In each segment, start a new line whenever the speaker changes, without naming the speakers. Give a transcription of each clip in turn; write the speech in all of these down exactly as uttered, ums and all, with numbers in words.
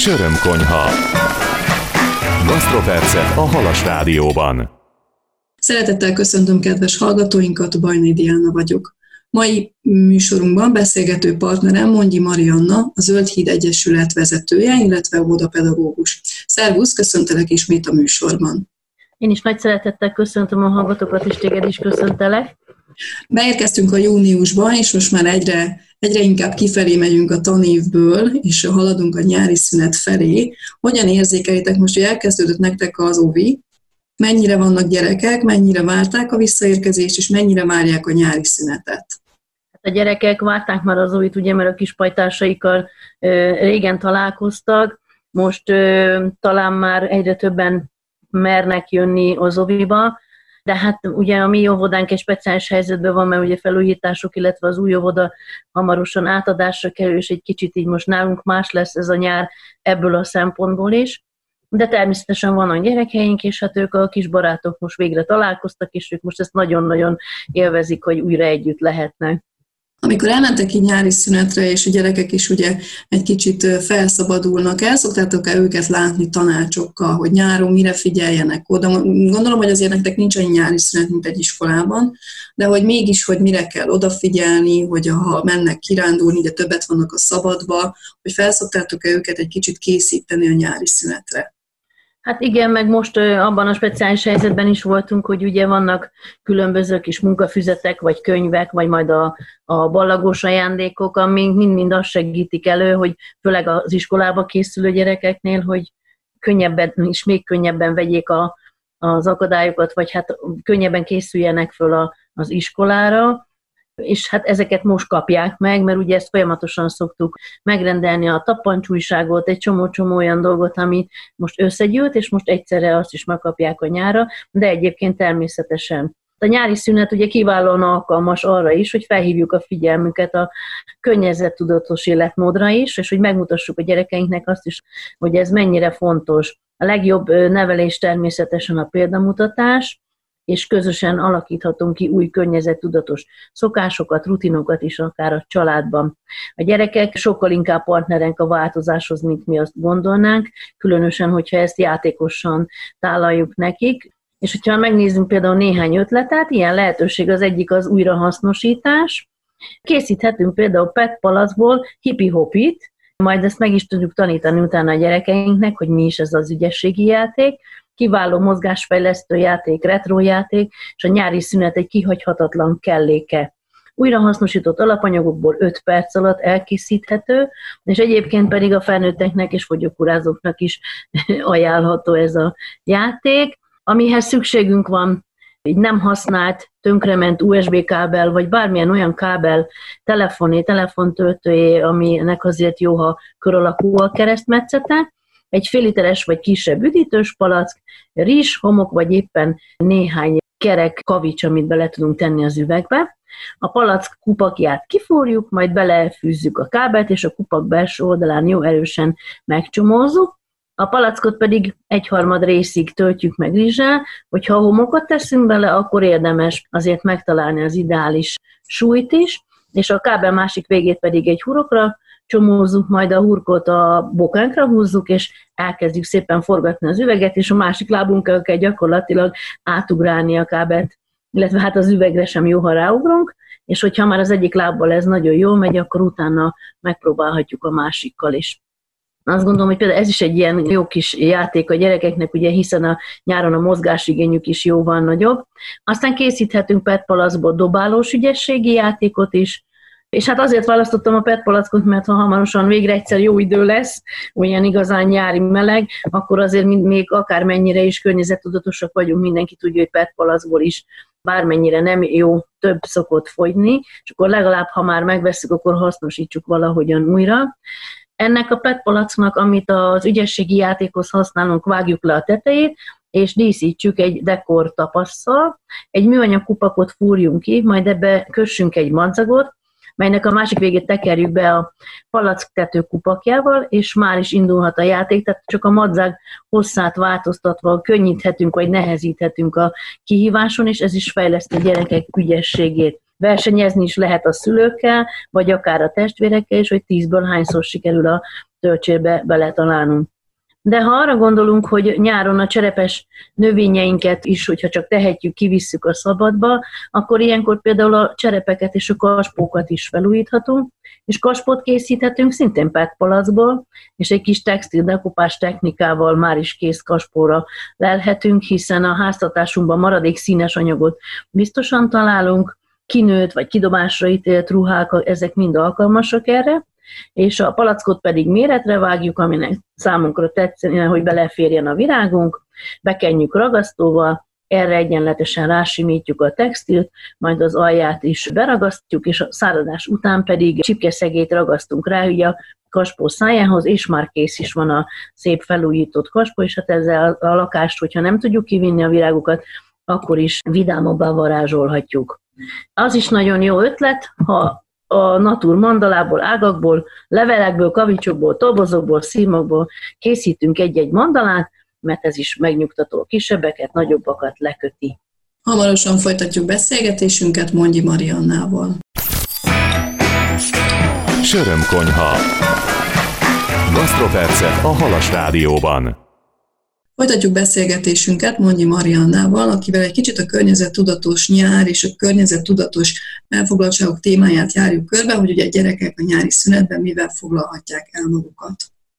és örömkonyha. Gasztropercek a Halas Rádióban.
Szeretettel köszöntöm kedves hallgatóinkat, Bajnai Diana vagyok. Mai műsorunkban beszélgető partnerem Mondyi Marianna, a Zöld Híd Egyesület vezetője, illetve óvodapedagógus. Szervusz, köszöntelek ismét a műsorban.
Én is nagy szeretettel köszöntöm a hallgatókat, és téged is köszöntelek.
Beérkeztünk a júniusba, és most már egyre, egyre inkább kifelé megyünk a tanévből, és haladunk a nyári szünet felé. Hogyan érzékelitek most, hogy elkezdődött nektek az óvi? Mennyire vannak gyerekek, mennyire várták a visszaérkezést, és mennyire várják a nyári szünetet?
A gyerekek várták már az óvit, ugye, mert a kis pajtásaikkal ö, régen találkoztak, most ö, talán már egyre többen mernek jönni az óviba, de hát ugye a mi óvodánk egy speciális helyzetben van, mert ugye felújítások, illetve az új óvoda hamarosan átadásra kerül, és egy kicsit így most nálunk más lesz ez a nyár ebből a szempontból is. De természetesen vannak gyerekeink, és hát ők a kis barátok most végre találkoztak, és ők most ezt nagyon-nagyon élvezik, hogy újra együtt lehetnek.
Amikor elmentek így nyári szünetre, és a gyerekek is ugye egy kicsit felszabadulnak, el szoktátok-e őket látni tanácsokkal, hogy nyáron mire figyeljenek oda? Gondolom, hogy azért nektek nincs annyi nyári szünet, mint egy iskolában, de hogy mégis, hogy mire kell odafigyelni, hogy ha mennek kirándulni, de többet vannak a szabadba, hogy felszoktátok-e őket egy kicsit készíteni a nyári szünetre?
Hát igen, meg most abban a speciális helyzetben is voltunk, hogy ugye vannak különböző kis munkafüzetek, vagy könyvek, vagy majd a, a ballagós ajándékok, amik mind-mind azt segítik elő, hogy főleg az iskolába készülő gyerekeknél, hogy könnyebben és még könnyebben vegyék a, az akadályokat, vagy hát könnyebben készüljenek föl a, az iskolára. És hát ezeket most kapják meg, mert ugye ezt folyamatosan szoktuk megrendelni, a tappancsújságot, egy csomó-csomó olyan dolgot, ami most összegyűlt, és most egyszerre azt is megkapják a nyára, de egyébként természetesen. A nyári szünet ugye kiválóan alkalmas arra is, hogy felhívjuk a figyelmüket a környezettudatos életmódra is, és hogy megmutassuk a gyerekeinknek azt is, hogy ez mennyire fontos. A legjobb nevelés természetesen a példamutatás, és közösen alakíthatunk ki új környezettudatos szokásokat, rutinokat is akár a családban. A gyerekek sokkal inkább partnerenk a változáshoz, mint mi azt gondolnánk, különösen, hogyha ezt játékosan tálaljuk nekik. És hogyha megnézzünk például néhány ötletet, ilyen lehetőség az egyik az újrahasznosítás. Készíthetünk például pé é té palackból hipi-hopit, majd ezt meg is tudjuk tanítani utána a gyerekeinknek, hogy mi is ez az ügyességi játék. Kiváló mozgásfejlesztő játék, retro játék, és a nyári szünet egy kihagyhatatlan kelléke. Újrahasznosított alapanyagokból öt perc alatt elkészíthető, és egyébként pedig a felnőtteknek és fogyókúrázóknak is ajánlható ez a játék. Amihez szükségünk van, egy nem használt, tönkrement u es bé kábel, vagy bármilyen olyan kábel, telefoné, telefontöltőjé, aminek azért jó, ha kör alakú a keresztmetszete, egy fél literes vagy kisebb üdítős palack, rizs, homok, vagy éppen néhány kerek kavics, amit bele tudunk tenni az üvegbe. A palack kupakját kiforjuk, majd belefűzzük a kábelt, és a kupak belső oldalán jó erősen megcsomózzuk. A palackot pedig egyharmad részig töltjük meg rizssel, hogyha homokot teszünk bele, akkor érdemes azért megtalálni az ideális súlyt is, és a kábel másik végét pedig egy hurokra csomózzuk, majd a hurkot a bokánkra húzzuk, és elkezdjük szépen forgatni az üveget, és a másik lábunkkal kell gyakorlatilag átugrálni a kábelt, illetve hát az üvegre sem jó, ha ráugrunk, és hogyha már az egyik lábbal ez nagyon jól megy, akkor utána megpróbálhatjuk a másikkal is. Azt gondolom, hogy például ez is egy ilyen jó kis játék a gyerekeknek, ugye, hiszen a nyáron a mozgásigényük is jóval nagyobb. Aztán készíthetünk pé é té palackból dobálós ügyességi játékot is, és hát azért választottam a pé é té palackot, mert ha hamarosan végre egyszer jó idő lesz, olyan igazán nyári meleg, akkor azért még akármennyire is környezettudatosak vagyunk, mindenki tudja, hogy pé é té palackból is bármennyire nem jó, több szokott fogyni, és akkor legalább, ha már megvesszük, akkor hasznosítsuk valahogyan újra. Ennek a pé é té palacknak, amit az ügyességi játékhoz használunk, vágjuk le a tetejét, és díszítsük egy dekor tapasszal. Egy műanyag kupakot fúrjunk ki, majd ebbe kössünk egy madzagot, melynek a másik végét tekerjük be a palacktető kupakjával, és már is indulhat a játék, tehát csak a madzag hosszát változtatva könnyíthetünk, vagy nehezíthetünk a kihíváson, és ez is fejleszti a gyerekek ügyességét. versenyezni is lehet a szülőkkel, vagy akár a testvérekkel is, hogy tízből hányszor sikerül a töltsérbe beletalálnunk. De ha arra gondolunk, hogy nyáron a cserepes növényeinket is, hogyha csak tehetjük, kivisszük a szabadba, akkor ilyenkor például a cserepeket és a kaspókat is felújíthatunk, és kaspót készíthetünk szintén pé é té palackból, és egy kis textil dekopás technikával már is kész kaspóra lelhetünk, hiszen a háztartásunkban maradék színes anyagot biztosan találunk, kinőtt vagy kidobásra ítélt ruhák, ezek mind alkalmasak erre, és a palackot pedig méretre vágjuk, aminek számunkra tetszene, hogy beleférjen a virágunk, bekenjük ragasztóval, erre egyenletesen rásimítjuk a textilt, majd az alját is beragasztjuk, és a száradás után pedig csipkeszegélyt ragasztunk rá, ugye a kaspó szájához, és már kész is van a szép felújított kaspó, és hát ezzel a lakást, hogyha nem tudjuk kivinni a virágokat, akkor is vidámabbá varázsolhatjuk. Az is nagyon jó ötlet, ha a natur mandalából, ágakból, levelekből, kavicsokból, tobozokból, szímokból készítünk egy-egy mandalát, mert ez is megnyugtató a kisebbeket, nagyobbakat leköti.
Hamarosan folytatjuk beszélgetésünket Mondji Mariannával.
Sörömkonyha. Gasztropercek a Halas Rádióban.
Folytatjuk beszélgetésünket Mondji Mariannával, akivel egy kicsit a környezettudatos nyár és a környezettudatos elfoglaltságok témáját járjuk körbe, hogy ugye a gyerekek a nyári szünetben mivel foglalhatják el magukat.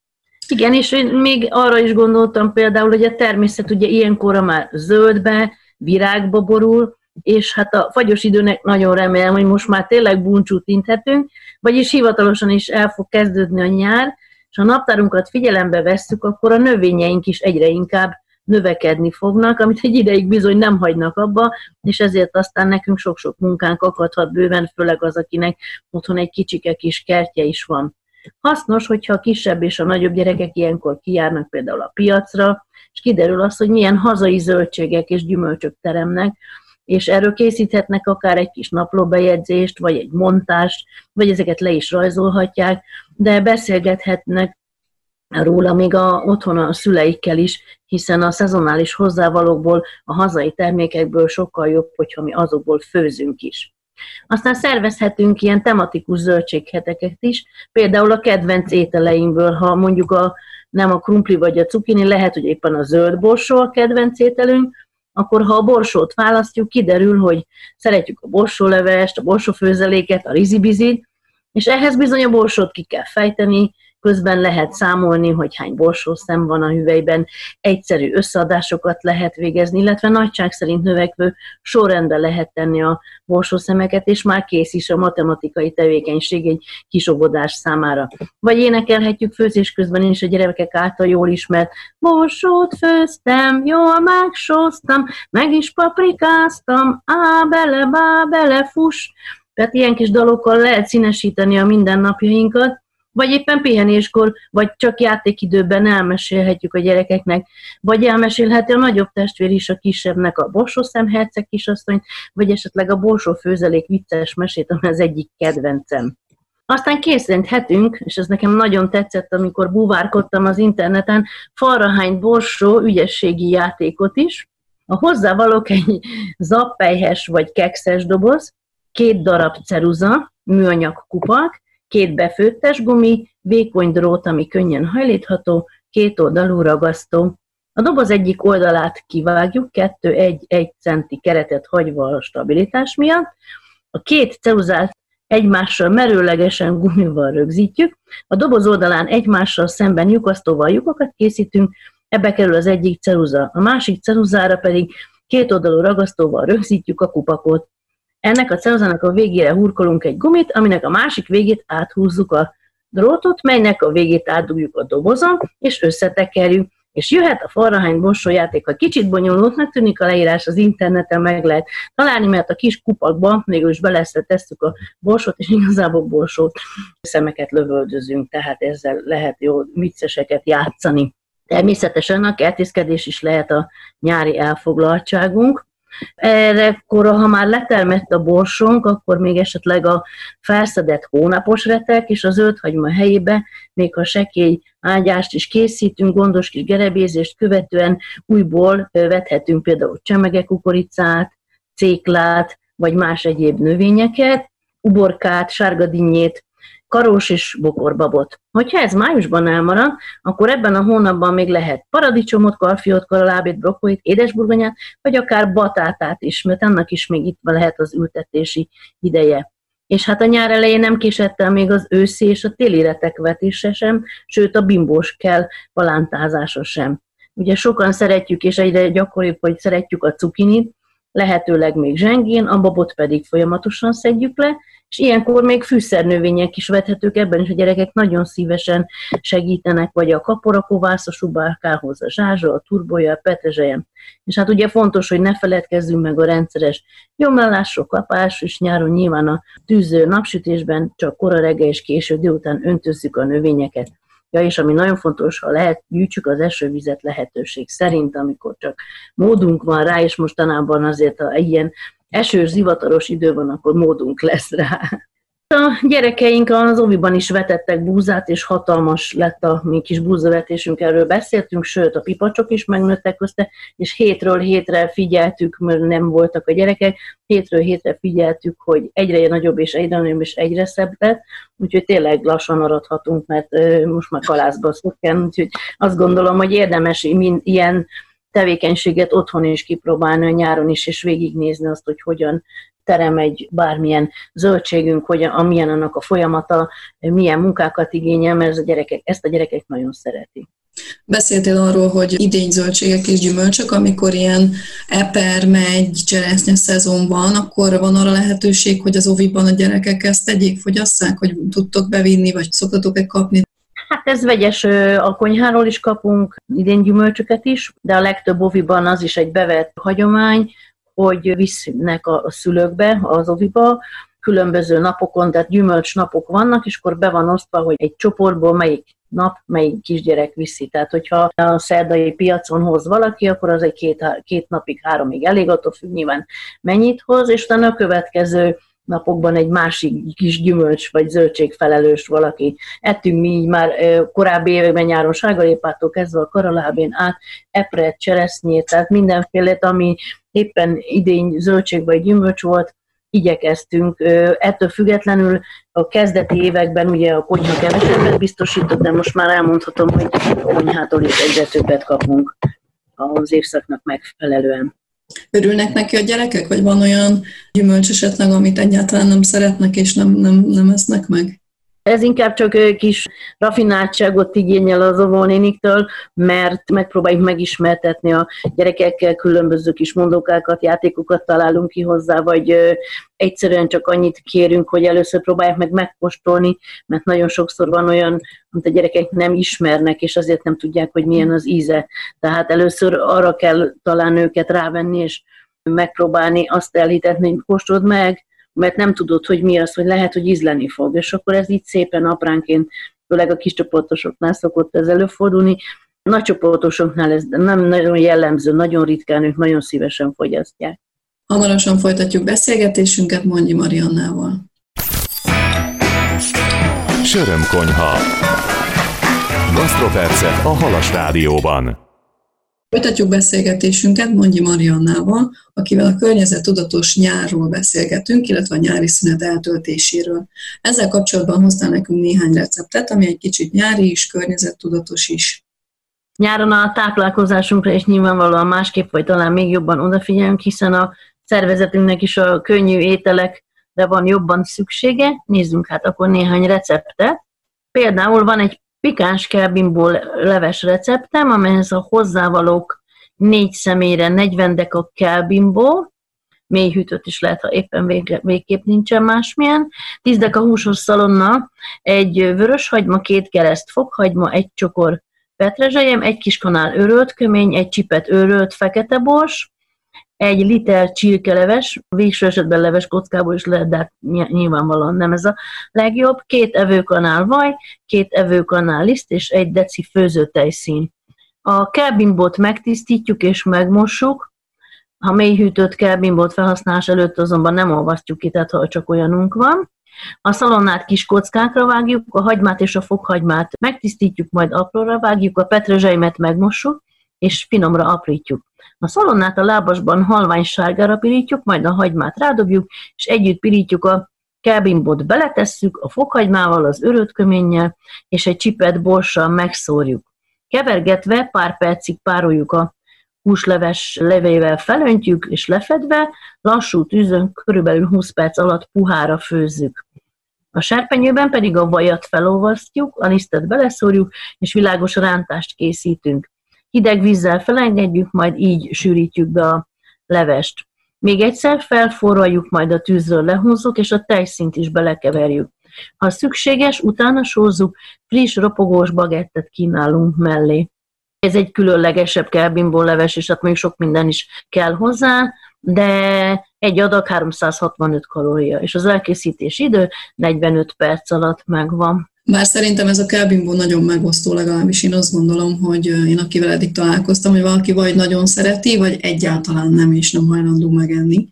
Igen, és én még arra is gondoltam például, hogy a természet ugye ilyenkorra már zöldbe, virágba borul, és hát a fagyos időnek nagyon remélem, hogy most már tényleg búcsút inthetünk, vagyis hivatalosan is el fog kezdődni a nyár, és ha a naptárunkat figyelembe vesszük, akkor a növényeink is egyre inkább növekedni fognak, amit egy ideig bizony nem hagynak abba, és ezért aztán nekünk sok-sok munkánk akadhat bőven, főleg az, akinek otthon egy kicsike kis kertje is van. Hasznos, hogyha a kisebb és a nagyobb gyerekek ilyenkor kijárnak például a piacra, és kiderül az, hogy milyen hazai zöldségek és gyümölcsök teremnek, és erről készíthetnek akár egy kis naplóbejegyzést, vagy egy montást, vagy ezeket le is rajzolhatják, de beszélgethetnek róla még a, otthon a szüleikkel is, hiszen a szezonális hozzávalókból, a hazai termékekből sokkal jobb, hogyha mi azokból főzünk is. Aztán szervezhetünk ilyen tematikus zöldségheteket is, például a kedvenc ételeimből, ha mondjuk a, nem a krumpli vagy a cukini, lehet, hogy éppen a zöld borsó a kedvenc ételünk, akkor ha a borsót választjuk, kiderül, hogy szeretjük a borsólevest, a borsófőzeléket, a rizibizit, és ehhez bizony a borsót ki kell fejteni, közben lehet számolni, hogy hány borsószem van a hüvelyben, egyszerű összeadásokat lehet végezni, illetve nagyság szerint növekvő sorrendbe lehet tenni a borsószemeket, és már kész is a matematikai tevékenység egy kisobodás számára. Vagy énekelhetjük főzés közben is a gyerekek által jól ismert borsót főztem, jól megsóztam, meg is paprikáztam, á bele, bá bele, fuss. Tehát ilyen kis dalokkal lehet színesíteni a mindennapjainkat, vagy éppen pihenéskor, vagy csak játékidőben elmesélhetjük a gyerekeknek, vagy elmesélheti a nagyobb testvér is a kisebbnek a borsószem herceg kisasszonyt, vagy esetleg a borsófőzelék vicces mesét, ami az egyik kedvencem. Aztán készíthetünk, és ez nekem nagyon tetszett, amikor búvárkodtam az interneten, falrahányt borsó ügyességi játékot is. A hozzávalók egy zappelyhes vagy kekszes doboz, két darab ceruza, műanyag kupak, két befőttes gumi, vékony drót, ami könnyen hajlítható, két oldalú ragasztó. A doboz egyik oldalát kivágjuk, kettő egy centi keretet hagyva a stabilitás miatt. A két ceruzát egymással merőlegesen gumival rögzítjük. A doboz oldalán egymással szemben lyukasztóval lyukakat készítünk, ebbe kerül az egyik ceruza. A másik ceruzára pedig két oldalú ragasztóval rögzítjük a kupakot. Ennek a ceruzának a végére hurkolunk egy gumit, aminek a másik végét áthúzzuk a drótot, melynek a végét átdugjuk a dobozon, és összetekerjük. És jöhet a falrahány borsójáték. Ha kicsit bonyolultnak tűnik a leírás, az interneten meg lehet találni, mert a kis kupakba mégis beleszre tesszük a borsót, és igazából borsót szemeket lövöldözünk, tehát ezzel lehet jó vicceseket játszani. Természetesen a kertészkedés is lehet a nyári elfoglaltságunk. Errekor, ha már letermett a borsónk, akkor még esetleg a felszedett hónapos retek és a zöldhagyma helyébe, még ha sekély ágyást is készítünk, gondos kis gerebézést követően újból vethetünk például csemege kukoricát, céklát, vagy más egyéb növényeket, uborkát, sárgadinnyét, karós és bokorbabot. Hogyha ez májusban elmarad, akkor ebben a hónapban még lehet paradicsomot, karfiót, karalábét, brokkolit, édesburgonyát, vagy akár batátát is, mert annak is még itt lehet az ültetési ideje. És hát a nyár elején nem késett el még az őszi és a téli retekvetése sem, sőt a bimbós kell palántázása sem. Ugye sokan szeretjük, és egyre gyakoribb, hogy szeretjük a cukinit, lehetőleg még zsengén, a babot pedig folyamatosan szedjük le, és ilyenkor még fűszernövények is vethetők, ebben is a gyerekek nagyon szívesen segítenek, vagy a kapora, kovász, a subárkához, a zsázsa, a turbolya, a petrezselyem. És hát ugye fontos, hogy ne feledkezzünk meg a rendszeres gyomlálásról, kapás, és nyáron nyilván a tűző napsütésben csak kora reggel és késő délután öntözzük a növényeket. Ja, és ami nagyon fontos, ha lehet, gyűjtsük az esővizet lehetőség szerint, amikor csak módunk van rá, és mostanában azért, ha ilyen esős, zivataros idő van, akkor módunk lesz rá. A gyerekeink az óviban is vetettek búzát, és hatalmas lett a mi kis búzavetésünk, erről beszéltünk, sőt a pipacsok is megnőttek közte, és hétről hétre figyeltük, mert nem voltak a gyerekek, hétről hétre figyeltük, hogy egyre nagyobb és egyre nagyobb és egyre szebb lett, úgyhogy tényleg lassan aradhatunk, mert most már kalászba szokján, úgyhogy azt gondolom, hogy érdemes mind ilyen tevékenységet otthon is kipróbálni a nyáron is, és végignézni azt, hogy hogyan terem egy bármilyen zöldségünk, hogyan, amilyen annak a folyamata, milyen munkákat igényel, mert ez a gyerekek, ezt a gyerekek nagyon szeretik.
Beszéltél arról, hogy idény zöldségek és gyümölcsök, amikor ilyen eper, megy, cseresznye szezon van, akkor van arra lehetőség, hogy az óviban a gyerekek ezt tegyék, fogyasszák, hogy tudtok bevinni, vagy szoktatok-e kapni?
Hát ez vegyes, a konyháról is kapunk idén gyümölcsöket is, de a legtöbb óviban az is egy bevett hagyomány, hogy visznek a szülőkbe, az óviba, különböző napokon, tehát gyümölcs napok vannak, és akkor be van osztva, hogy egy csoportból melyik nap, melyik kisgyerek viszi. Tehát, hogyha a szerdai piacon hoz valaki, akkor az egy két, két napig, háromig elég, attól függ nyilván mennyit hoz, és utána a következő napokban egy másik kis gyümölcs vagy zöldség felelős valaki. Ettünk mi így már korábbi években nyáron sárgalépától kezdve a karalábén át, epret, cseresznyét, tehát mindenfélét, ami éppen idény zöldség vagy gyümölcs volt, igyekeztünk. Ettől függetlenül a kezdeti években ugye a konyha kevesebbet biztosított, de most már elmondhatom, hogy a konyhától is egyre többet kapunk az évszaknak megfelelően.
Örülnek neki a gyerekek, vagy van olyan gyümölcs esetleg, amit egyáltalán nem szeretnek és nem, nem, nem esznek meg?
Ez inkább csak kis raffináltságot igényel az óvónéniktől, mert megpróbáljuk megismertetni a gyerekekkel, különböző kis mondókákat, játékokat találunk ki hozzá, vagy egyszerűen csak annyit kérünk, hogy először próbálják meg megkóstolni, mert nagyon sokszor van olyan, amit a gyerekek nem ismernek, és azért nem tudják, hogy milyen az íze. Tehát először arra kell talán őket rávenni, és megpróbálni azt elhitetni, hogy kóstold meg, mert nem tudod, hogy mi az, hogy lehet, hogy ízleni fog. És akkor ez így szépen apránként, főleg a kis csoportosoknál szokott ez előfordulni. Nagy csoportosoknál ez nem nagyon jellemző, nagyon ritkán, ők nagyon szívesen fogyasztják.
Hamarosan folytatjuk beszélgetésünket Mondji Mariannával.
Sörömkonyha. Gasztropercek a Halas Rádióban.
Folytatjuk beszélgetésünket Mondji Mariannával, akivel a környezettudatos nyárról beszélgetünk, illetve a nyári szünet eltöltéséről. Ezzel kapcsolatban hoztál nekünk néhány receptet, ami egy kicsit nyári is, környezettudatos is.
Nyáron a táplálkozásunkra is nyilvánvalóan másképp, vagy talán még jobban odafigyelünk, hiszen a szervezetünknek is a könnyű ételekre van jobban szüksége. Nézzünk hát akkor néhány receptet. Például van egy pikáns kelbimból leves receptem, amelyhez a hozzávalók négy személyre negyven deka kelbimból, mélyhűtött is lehet, ha éppen végre, végképp nincsen másmilyen, tíz deka húsos szalonna, egy vörös hagyma, két kereszt fokhagyma, egy csokor petrezselyem, egy kis kanál őrölt kömény, egy csipet őrölt fekete bors, egy liter csirkeleves, végső esetben leves kockából is lehet, de nyilvánvalóan nem ez a legjobb, két evőkanál vaj, két evőkanál liszt és egy deci főzőtejszín. A kelbimbót megtisztítjuk és megmossuk, ha mélyhűtött kelbimbót felhasználás előtt azonban nem olvasztjuk ki, tehát ha csak olyanunk van. A szalonnát kis kockákra vágjuk, a hagymát és a fokhagymát megtisztítjuk, majd apróra vágjuk, a petrezselymet megmossuk, és finomra aprítjuk. A szalonnát a lábasban halvány sárgára pirítjuk, majd a hagymát rádobjuk, és együtt pirítjuk a kelbimbót, beletesszük a fokhagymával, az örött köménnyel, és egy csipet borssal megszórjuk. Kevergetve pár percig pároljuk a húsleves levével, felöntjük, és lefedve lassú tűzön körülbelül húsz perc alatt puhára főzzük. A serpenyőben pedig a vajat felolvasztjuk, a lisztet beleszórjuk, és világos rántást készítünk. Hideg vízzel felengedjük, majd így sűrítjük be a levest. Még egyszer felforraljuk, majd a tűzről lehúzzuk, és a tejszínt is belekeverjük. Ha szükséges, utána sózzuk, friss, ropogós bagettet kínálunk mellé. Ez egy különlegesebb kelbimbó leves, és hát mondjuk sok minden is kell hozzá, de egy adag háromszázhatvanöt kalória, és az elkészítési idő negyvenöt perc alatt megvan.
Bár szerintem ez a kelbimbó nagyon megosztó, legalábbis én azt gondolom, hogy én akivel eddig találkoztam, hogy valaki vagy nagyon szereti, vagy egyáltalán nem, és nem hajlandó megenni.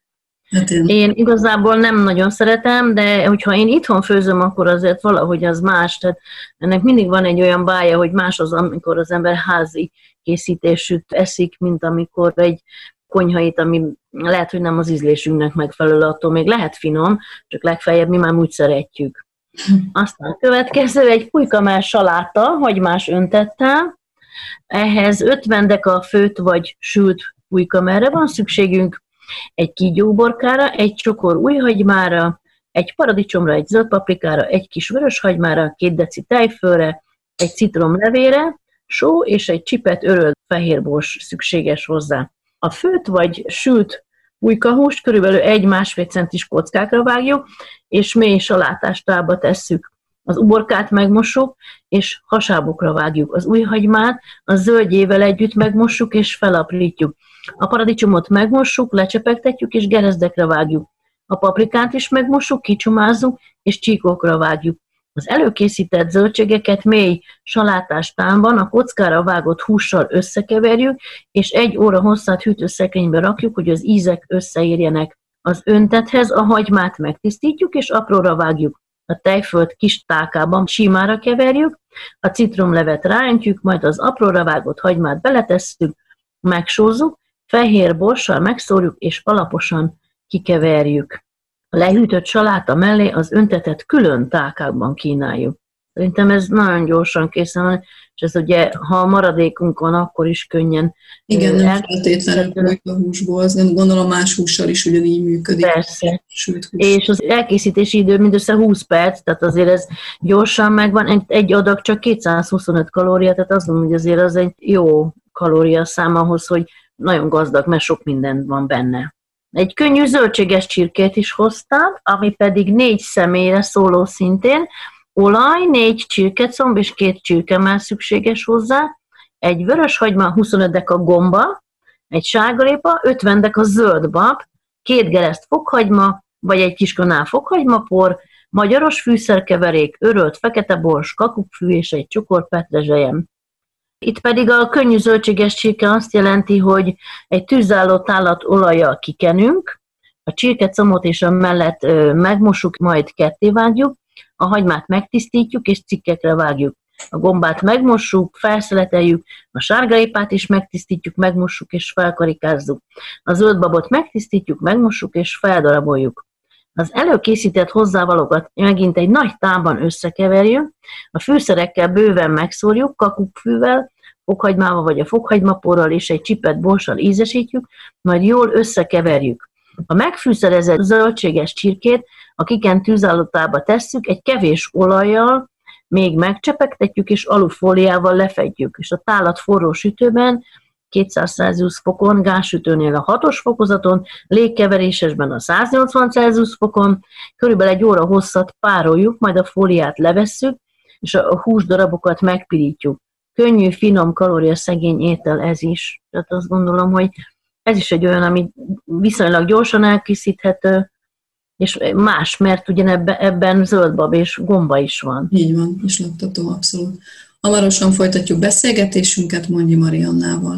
Hát én... én
igazából nem nagyon szeretem, de hogyha én itthon főzöm, akkor azért valahogy az más. Tehát ennek mindig van egy olyan bája, hogy más az, amikor az ember házi készítésűt eszik, mint amikor egy konyhait, ami lehet, hogy nem az ízlésünknek megfelelő, attól még lehet finom, csak legfeljebb mi már úgy szeretjük. Aztán következő egy pulykamell saláta, hagymás öntettel. Ehhez ötven deka főtt vagy sült pulykamellre van szükségünk, egy kígyóuborkára, egy csokor újhagymára, egy paradicsomra, egy zöld paprikára, egy kis vöröshagymára, két deci tejfölre, egy citromlevére, só és egy csipet örölt fehérbors szükséges hozzá. A főtt vagy sült pulykahúst körülbelül egy-másfél centis kockákra vágjuk, és mély salátástálba tesszük. Az uborkát megmossuk, és hasábokra vágjuk. Az újhagymát a zöldjével együtt megmossuk, és felaprítjuk. A paradicsomot megmossuk, lecsepegtetjük, és gerezdekre vágjuk. A paprikát is megmossuk, kicsumázzuk, és csíkokra vágjuk. Az előkészített zöldségeket mély salátástálban a kockára vágott hússal összekeverjük, és egy óra hosszát hűtőszekrénybe rakjuk, hogy az ízek összeérjenek. Az öntethez a hagymát megtisztítjuk, és apróra vágjuk. A tejfölt kis tálkában símára keverjük, a citromlevet ráöntjük, majd az apróra vágott hagymát beletesszük, megsózzuk, fehér borssal megszórjuk, és alaposan kikeverjük. A lehűtött saláta mellé az öntetet külön tálkákban kínáljuk. Szerintem ez nagyon gyorsan készen van, és ez ugye, ha a maradékunk van, akkor is könnyen...
Igen, nem feltétlenül a húsból, gondolom más hússal is ugyanígy működik.
Persze. És az elkészítési idő mindössze húsz perc, tehát azért ez gyorsan megvan. Egy adag csak kétszázhuszonöt kalória, tehát azt mondom, hogy azért az egy jó kalóriaszám ahhoz, hogy nagyon gazdag, mert sok minden van benne. Egy könnyű zöldséges csirkét is hoztam, ami pedig négy személyre szóló szintén. Olaj, négy csirkecomb és két csirkemell szükséges hozzá, egy vöröshagyma, huszonöt deka gomba, egy sárgarépa, ötven deka zöld bab, két gereszt fokhagyma, vagy egy kis kanál fokhagymapor, magyaros fűszerkeverék, örölt fekete bors, kakukkfű és egy csokor petrezselyem. Itt pedig a könnyű zöldséges csirke azt jelenti, hogy egy tűzálló tálat olajjal kikenünk, a csirkecombot és a mellet megmosuk, majd ketté vágjuk, a hagymát megtisztítjuk és cikkekre vágjuk. A gombát megmossuk, felszeleteljük, a sárgarépát is megtisztítjuk, megmossuk és felkarikázzuk. A zöldbabot megtisztítjuk, megmossuk és feldaraboljuk. Az előkészített hozzávalókat megint egy nagy tálban összekeverjük, a fűszerekkel bőven megszórjuk, kakukkfűvel, fokhagymával vagy a fokhagymaporral és egy csipet borssal ízesítjük, majd jól összekeverjük. A megfűszerezett zöldséges csirkét a kikent tűzállotába tesszük, egy kevés olajjal még megcsepegtetjük és alufóliával lefedjük, és a tálat forró sütőben kétszáz Celsius fokon, gázsütőnél a hatos fokozaton, légkeverésesben a száznyolcvan Celsius fokon, körülbelül egy óra hosszat pároljuk, majd a fóliát levesszük, és a húsdarabokat megpirítjuk. Könnyű, finom, kalóriaszegény étel ez is. Tehát azt gondolom, hogy ez is egy olyan, ami viszonylag gyorsan elkészíthető, és más, mert ugyanebben ebben zöldbab és gomba is van.
Így van, és laktató, abszolút. Hamarosan folytatjuk beszélgetésünket Mondji Mariannával.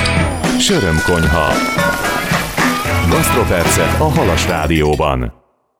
Sörömkonyha. Gasztropercek a Halas Rádióban.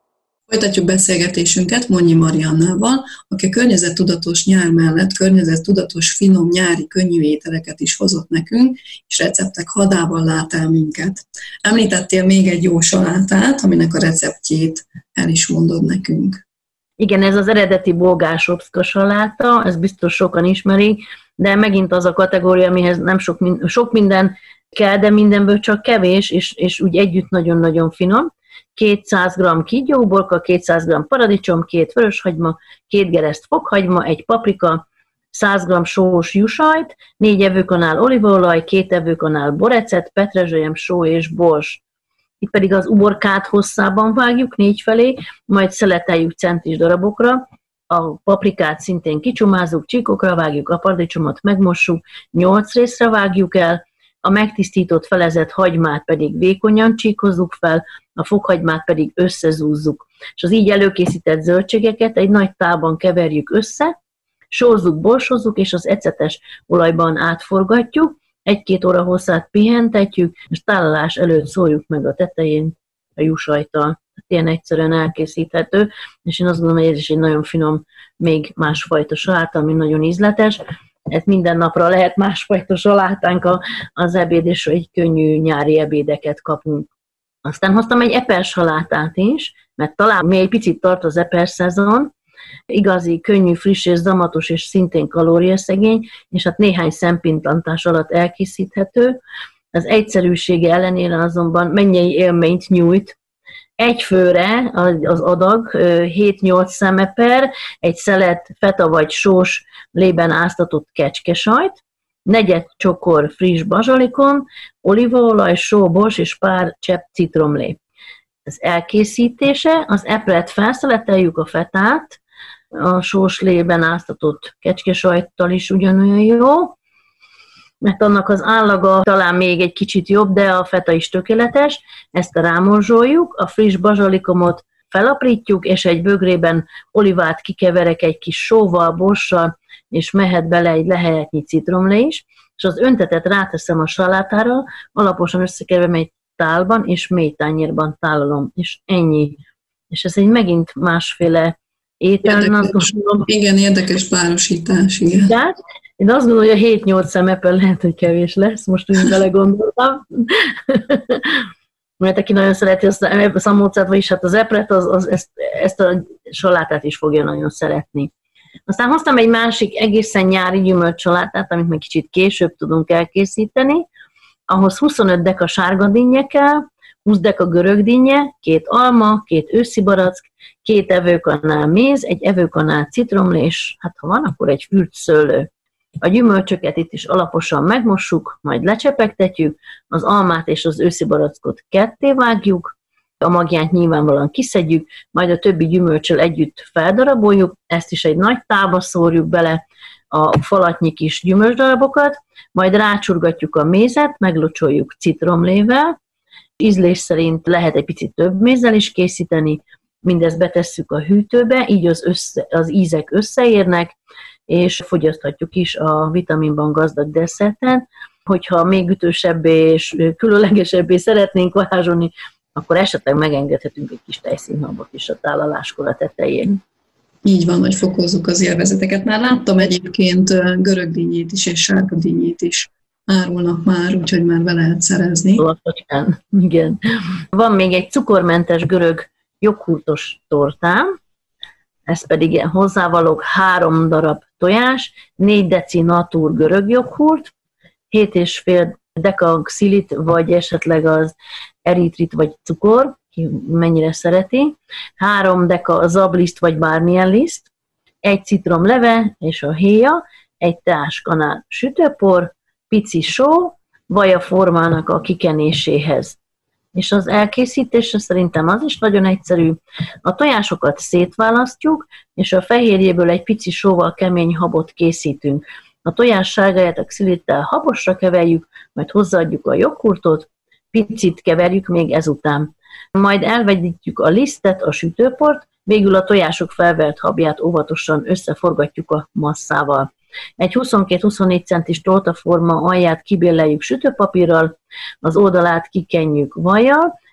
Folytatjuk beszélgetésünket Monyi Mariannával, aki a környezettudatos nyár mellett környezettudatos finom nyári könnyű ételeket is hozott nekünk, és receptek hadával lát el minket. Említettél még egy jó salátát, aminek a receptjét el is mondod nekünk.
Igen, ez az eredeti bolgár-sopszka saláta, ez biztos sokan ismerik, de megint az a kategória, amihez nem sok, sok minden kell, de mindenből csak kevés, és, és úgy együtt nagyon-nagyon finom. kétszáz gramm kígyóuborka, kétszáz gramm paradicsom, két vöröshagyma, két gereszt fokhagyma, egy paprika, száz gramm sós juhsajt, négy evőkanál olívaolaj, két evőkanál borecet, petrezselyem, só és bors. Itt pedig az uborkát hosszában vágjuk négy felé, majd szeleteljük centis darabokra, a paprikát szintén kicsumázzuk, csíkokra vágjuk, a paradicsomot megmossuk, nyolc részre vágjuk el, a megtisztított felezett hagymát pedig vékonyan csíkozzuk fel, a fokhagymát pedig összezúzzuk. És az így előkészített zöldségeket egy nagy tálban keverjük össze, sózzuk, borsozzuk, és az ecetes olajban átforgatjuk, egy-két óra hosszát pihentetjük, és tálalás előtt szórjuk meg a tetején a juhsajttal. Ilyen egyszerűen elkészíthető, és én azt gondolom, hogy ez is egy nagyon finom, még másfajta saláta, ami nagyon ízletes. Ez minden napra lehet másfajta salátánk az ebéd, és egy könnyű nyári ebédeket kapunk. Aztán hoztam egy eper salátát is, mert talán még egy picit tart az eper szezon, igazi, könnyű, friss és zamatos, és szintén kalóriaszegény, és hát néhány szempillantás alatt elkészíthető. Az egyszerűsége ellenére azonban mennyei élményt nyújt. Egy főre az adag hét-nyolc szemeper, egy szelet feta vagy sós lében áztatott kecskesajt, negyed csokor friss bazsalikon, olívaolaj, só, bors és pár csepp citromlé. Az elkészítése, az epret felszeleteljük a fetát, a sós lében áztatott kecskesajttal is ugyanolyan jó, mert annak az állaga talán még egy kicsit jobb, de a feta is tökéletes. Ezt rámorzsoljuk, a friss bazsalikomot felaprítjuk, és egy bögrében olivát kikeverek egy kis sóval, borssal, és mehet bele egy lehelyetnyi citromlé is, és az öntetet ráteszem a salátára, alaposan összekeverem egy tálban, és mély tányérban tálalom, és ennyi. És ez egy megint másféle étel.
Érdekes, igen, érdekes párosítás, igen.
De én azt gondolom, hogy a hét-nyolc szemeper lehet, hogy kevés lesz, most úgy belegondoltam. Mert aki nagyon szereti a szamócát, vagyis hát az epret, az, az ezt, ezt a salátát is fogja nagyon szeretni. Aztán hoztam egy másik egészen nyári gyümölcssalátát, amit meg kicsit később tudunk elkészíteni. Ahhoz huszonöt deka sárga dinnye kell, húsz deka görög dinnye, két alma, két őszi barack, két evőkanál méz, egy evőkanál citromlé, és hát ha van, akkor egy fült szőlő. A gyümölcsöket itt is alaposan megmossuk, majd lecsepegtetjük, az almát és az őszi barackot ketté vágjuk, a magjánt nyilvánvalóan kiszedjük, majd a többi gyümölccsel együtt feldaraboljuk, ezt is egy nagy tálba szórjuk bele a falatnyi kis gyümölcsdarabokat, majd rácsurgatjuk a mézet, meglocsoljuk citromlével, ízlés szerint lehet egy picit több mézzel is készíteni, mindezt betesszük a hűtőbe, így az, össze, az ízek összeérnek, és fogyaszthatjuk is a vitaminban gazdag desszerten. Hogyha még ütősebbé és különlegesebbé szeretnénk varázsolni, akkor esetleg megengedhetünk egy kis tejszínhabot is a tálaláskor a tetején.
Így van, hogy fokozzuk az élvezeteket. Már láttam egyébként görög dinnyét is, és sárga dinnyét is árulnak már, úgyhogy már be lehet szerezni.
Lapocskán, igen. Van még egy cukormentes görög joghurtos tortám, ez pedig hozzávalók három darab tojás, négy deci natúr görög joghurt, hét és fél deka xilit, vagy esetleg az eritrit, vagy cukor, ki mennyire szereti, három deka zabliszt, vagy bármilyen liszt, egy citrom leve és a héja, egy teáskanál sütőpor, pici só, vaja formának a kikenéséhez. És az elkészítése szerintem az is nagyon egyszerű. A tojásokat szétválasztjuk, és a fehérjéből egy pici sóval kemény habot készítünk. A tojás sárgáját a xilittel habosra keverjük, majd hozzáadjuk a joghurtot, picit keverjük még ezután. Majd elvegyítjük a lisztet, a sütőport, végül a tojások felvert habját óvatosan összeforgatjuk a masszával. Egy huszonkét-huszonnégy centis tortaforma alját kibélleljük sütőpapírral, az oldalát kikenjük vajjal,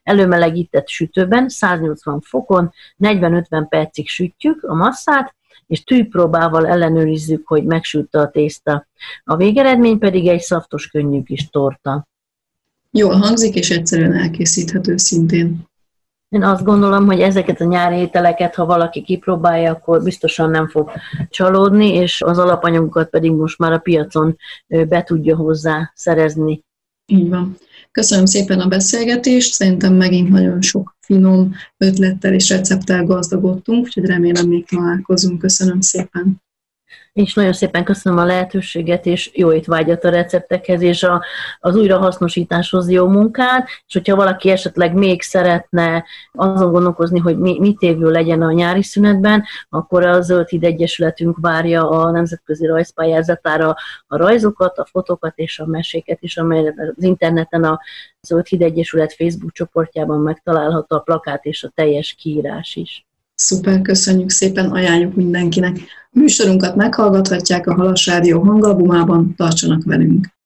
előmelegített sütőben, száznyolcvan fokon, negyven-ötven percig sütjük a masszát, és tűpróbával ellenőrizzük, hogy megsülte a tészta. A végeredmény pedig egy szaftos, könnyű kis torta.
Jól hangzik, és egyszerűen elkészíthető szintén.
Én azt gondolom, hogy ezeket a nyári ételeket, ha valaki kipróbálja, akkor biztosan nem fog csalódni, és az alapanyagokat pedig most már a piacon be tudja hozzá szerezni.
Így van. Köszönöm szépen a beszélgetést, szerintem megint nagyon sok finom ötlettel és recepttel gazdagodtunk, úgyhogy remélem még találkozunk. Köszönöm szépen.
Én is nagyon szépen köszönöm a lehetőséget, és jó étvágyat a receptekhez, és a, az újrahasznosításhoz jó munkát, és hogyha valaki esetleg még szeretne azon gondolkozni, hogy mi, mit évő legyen a nyári szünetben, akkor a Zöld Híd Egyesületünk várja a nemzetközi rajzpályázatára a rajzokat, a fotókat és a meséket is, amelyet az interneten a Zöld Híd Egyesület Facebook csoportjában megtalálható a plakát és a teljes kiírás is.
Szuper, köszönjük szépen, ajánljuk mindenkinek. Műsorunkat meghallgathatják a Halas Rádió hangalbumában, tartsanak velünk!